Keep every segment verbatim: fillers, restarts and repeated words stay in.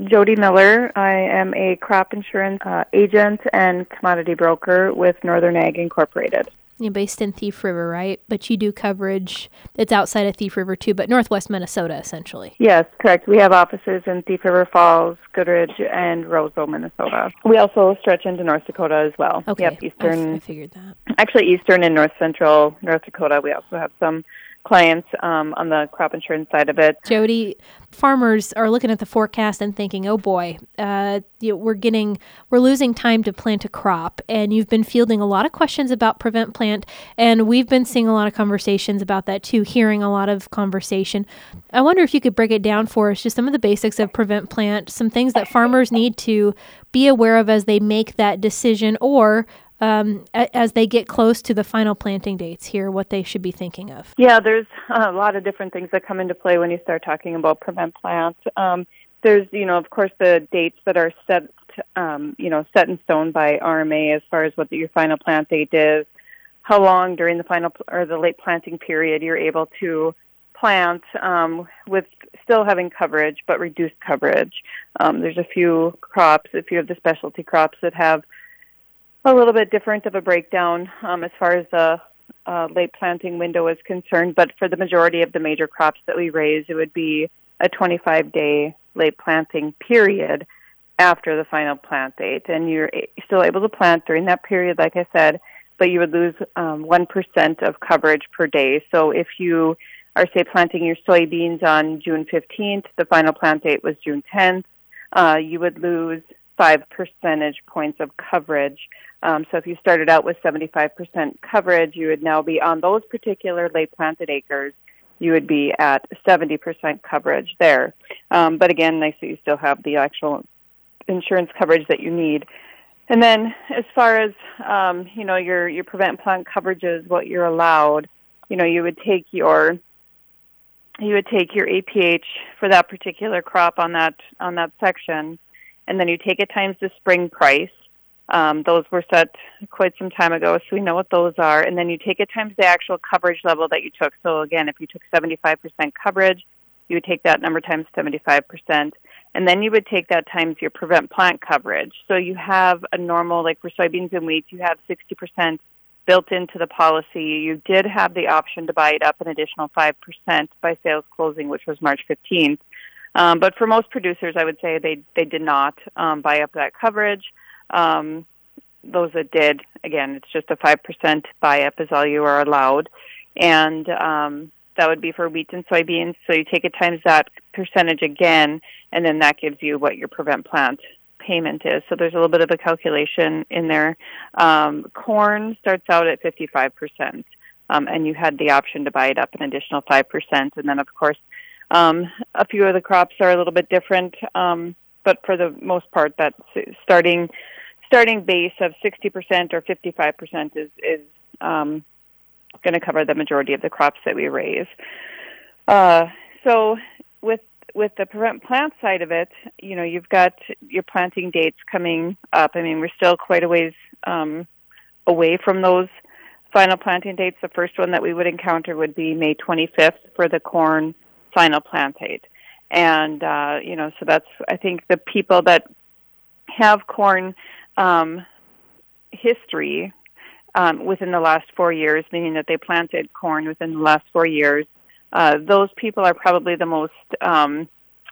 Jody Miller. I am a crop insurance uh, agent and commodity broker with Northern Ag Incorporated. You're based in Thief River, right? But you do coverage that's outside of Thief River too, but northwest Minnesota, essentially. Yes, correct. We have offices in Thief River Falls, Goodrich, and Roseville, Minnesota. We also stretch into North Dakota as well. Okay, Yep, eastern. I, I figured that. Actually, eastern and north central North Dakota. We also have some clients um, on the crop insurance side of it. Jody, farmers are looking at the forecast and thinking, "Oh boy, uh, you know, we're getting, we're losing time to plant a crop." And you've been fielding a lot of questions about Prevent Plant, and we've been seeing a lot of conversations about that too. Hearing a lot of conversation. I wonder if you could break it down for us, just some of the basics of Prevent Plant, some things that farmers need to be aware of as they make that decision, or Um, as they get close to the final planting dates here, what they should be thinking of. Yeah, there's a lot of different things that come into play when you start talking about Prevent Plant. Um, there's, you know, of course, the dates that are set, um, you know, set in stone by R M A as far as what the, your final plant date is, how long during the final or the late planting period you're able to plant um, with still having coverage, but reduced coverage. Um, there's a few crops, a few of the specialty crops that have a little bit different of a breakdown um, as far as the uh, late planting window is concerned, but for the majority of the major crops that we raise, it would be a twenty-five day late planting period after the final plant date, and you're still able to plant during that period, like I said, but you would lose um, one percent of coverage per day. So if you are, say, planting your soybeans on June fifteenth, the final plant date was June tenth, uh, you would lose five percentage points of coverage. Um, so if you started out with seventy-five percent coverage, you would now be on those particular late planted acres, you would be at seventy percent coverage there. Um, but again, nice that you still have the actual insurance coverage that you need. And then as far as, um, you know, your, your Prevent Plant coverages, what you're allowed, you know, you would take your, you would take your A P H for that particular crop on that, on that section, and then you take it times the spring price. Um, those were set quite some time ago, so we know what those are. And then you take it times the actual coverage level that you took. So again, if you took seventy-five percent coverage, you would take that number times seventy-five percent. And then you would take that times your Prevent Plant coverage. So you have a normal, like for soybeans and wheat, you have sixty percent built into the policy. You did have the option to buy it up an additional five percent by sales closing, which was March fifteenth. Um, but for most producers, I would say they, they did not um, buy up that coverage. Um, those that did, again, it's just a five percent buy-up is all you are allowed. And um, that would be for wheat and soybeans. So you take it times that percentage again, and then that gives you what your Prevent Plant payment is. So there's a little bit of a calculation in there. Um, corn starts out at fifty-five percent, um, and you had the option to buy it up an additional five percent. And then, of course, um, a few of the crops are a little bit different, um, but for the most part, that's starting starting base of sixty percent or fifty-five percent is, is um, going to cover the majority of the crops that we raise. Uh, so with with the Prevent Plant side of it, you know, you've got your planting dates coming up. I mean, we're still quite a ways um, away from those final planting dates. The first one that we would encounter would be May twenty-fifth for the corn final plant date. And, uh, you know, so that's, I think, the people that have corn um, history um, within the last four years, meaning that they planted corn within the last four years, uh, those people are probably the most, um,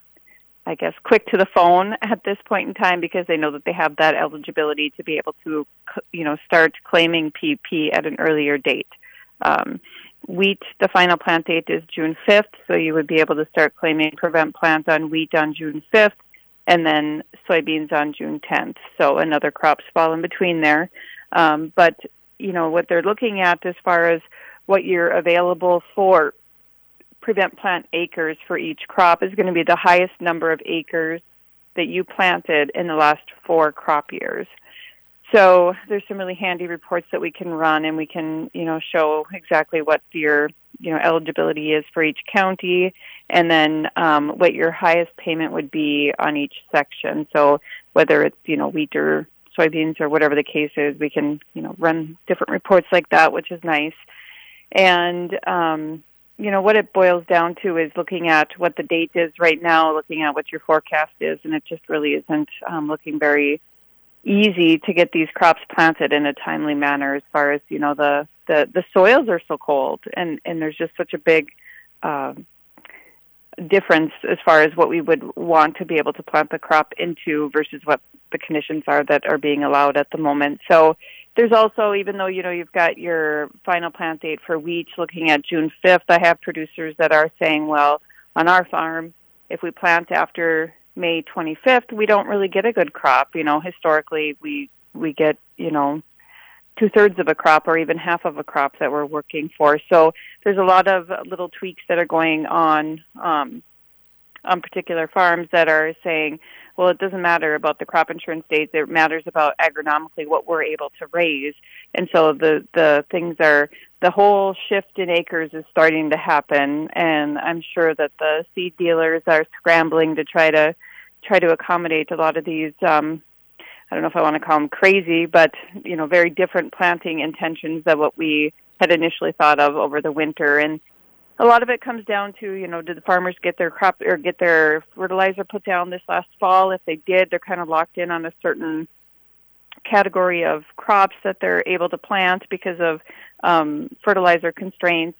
I guess, quick to the phone at this point in time because they know that they have that eligibility to be able to, you know, start claiming P P at an earlier date. Um, Wheat, the final plant date is June fifth, so you would be able to start claiming Prevent Plant on wheat on June fifth, and then soybeans on June tenth. So another crops fall in between there. Um, but, you know, what they're looking at as far as what you're available for Prevent Plant acres for each crop is going to be the highest number of acres that you planted in the last four crop years. So there's some really handy reports that we can run, and we can, you know, show exactly what your, you know, eligibility is for each county, and then um, what your highest payment would be on each section. So whether it's, you know, wheat or soybeans or whatever the case is, we can, you know, run different reports like that, which is nice. And, um, you know, what it boils down to is looking at what the date is right now, looking at what your forecast is, and it just really isn't um, looking very easy to get these crops planted in a timely manner as far as, you know, the, the, the soils are so cold, and, and there's just such a big uh, difference as far as what we would want to be able to plant the crop into versus what the conditions are that are being allowed at the moment. So there's also, even though, you know, you've got your final plant date for wheat looking at June fifth, I have producers that are saying, well, on our farm, if we plant after May twenty-fifth, we don't really get a good crop. You know, historically, we, we get, you know, two-thirds of a crop or even half of a crop that we're working for. So there's a lot of little tweaks that are going on um, on particular farms that are saying, well, it doesn't matter about the crop insurance dates. It matters about agronomically what we're able to raise. And so the, the things are, the whole shift in acres is starting to happen. And I'm sure that the seed dealers are scrambling to try to try to accommodate a lot of these, um, I don't know if I want to call them crazy, but, you know, very different planting intentions than what we had initially thought of over the winter. And a lot of it comes down to, you know, did the farmers get their crop or get their fertilizer put down this last fall? If they did, they're kind of locked in on a certain category of crops that they're able to plant because of um, fertilizer constraints.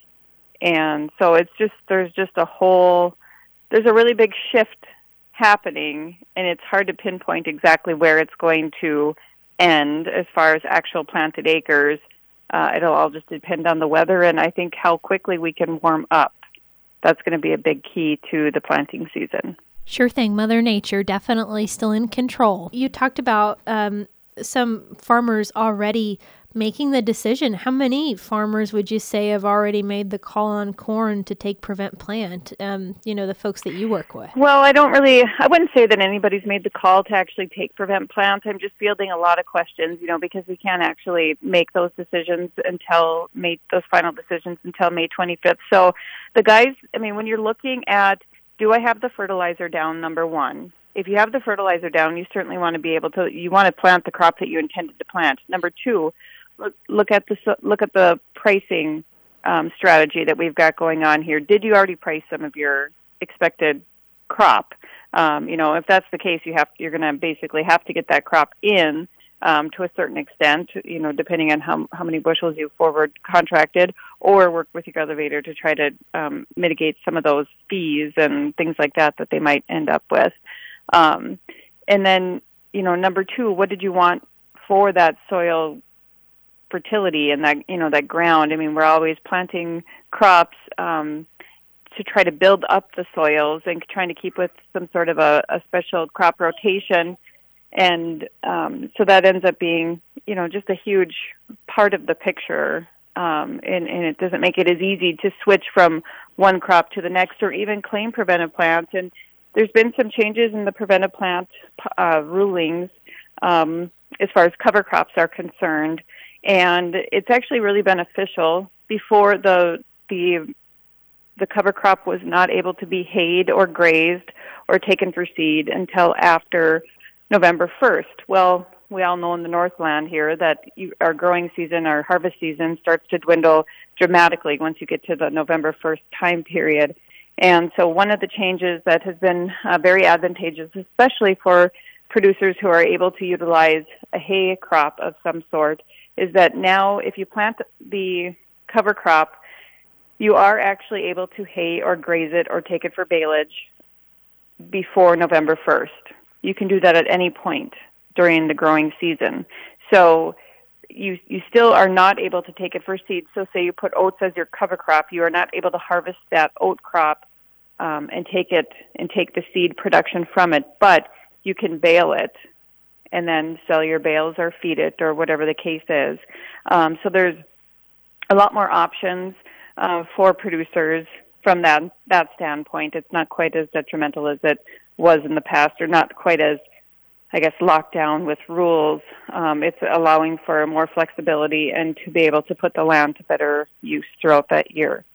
And so it's just, there's just a whole, there's a really big shift happening, and it's hard to pinpoint exactly where it's going to end as far as actual planted acres. Uh, it'll all just depend on the weather, and I think how quickly we can warm up. That's going to be a big key to the planting season. Sure thing. Mother Nature definitely still in control. You talked about um, some farmers already making the decision. How many farmers would you say have already made the call on corn to take Prevent Plant, um, you know, the folks that you work with? Well, I don't really, I wouldn't say that anybody's made the call to actually take Prevent Plant. I'm just fielding a lot of questions, you know, because we can't actually make those decisions until May, those final decisions until May twenty-fifth. So the guys, I mean, when you're looking at, do I have the fertilizer down, number one? If you have the fertilizer down, you certainly want to be able to, you want to plant the crop that you intended to plant. Number two, look, look at the look at the pricing um, strategy that we've got going on here. Did you already price some of your expected crop? Um, you know, if that's the case, you have you're going to basically have to get that crop in um, to a certain extent. You know, depending on how how many bushels you forward contracted, or work with your elevator to try to um, mitigate some of those fees and things like that that they might end up with. Um, and then, you know, number two, what did you want for that soil fertility and that, you know, that ground? I mean, we're always planting crops um, to try to build up the soils and trying to keep with some sort of a, a special crop rotation. And um, so that ends up being, you know, just a huge part of the picture. Um, and, and it doesn't make it as easy to switch from one crop to the next or even claim preventive plants. And there's been some changes in the preventive plant uh, rulings um, as far as cover crops are concerned, and it's actually really beneficial. Before, the the the cover crop was not able to be hayed or grazed or taken for seed until after November first. Well, we all know in the Northland here that you, our growing season, our harvest season, starts to dwindle dramatically once you get to the November first time period. And so one of the changes that has been uh, very advantageous, especially for producers who are able to utilize a hay crop of some sort, is that now if you plant the cover crop, you are actually able to hay or graze it or take it for baleage before November first. You can do that at any point during the growing season. So you you still are not able to take it for seed. So say you put oats as your cover crop, you are not able to harvest that oat crop um, and take it and take the seed production from it, but you can bale it and then sell your bales or feed it or whatever the case is. Um, so there's a lot more options uh, for producers from that that standpoint. It's not quite as detrimental as it was in the past, or not quite as, I guess, locked down with rules. Um, it's allowing for more flexibility and to be able to put the land to better use throughout that year.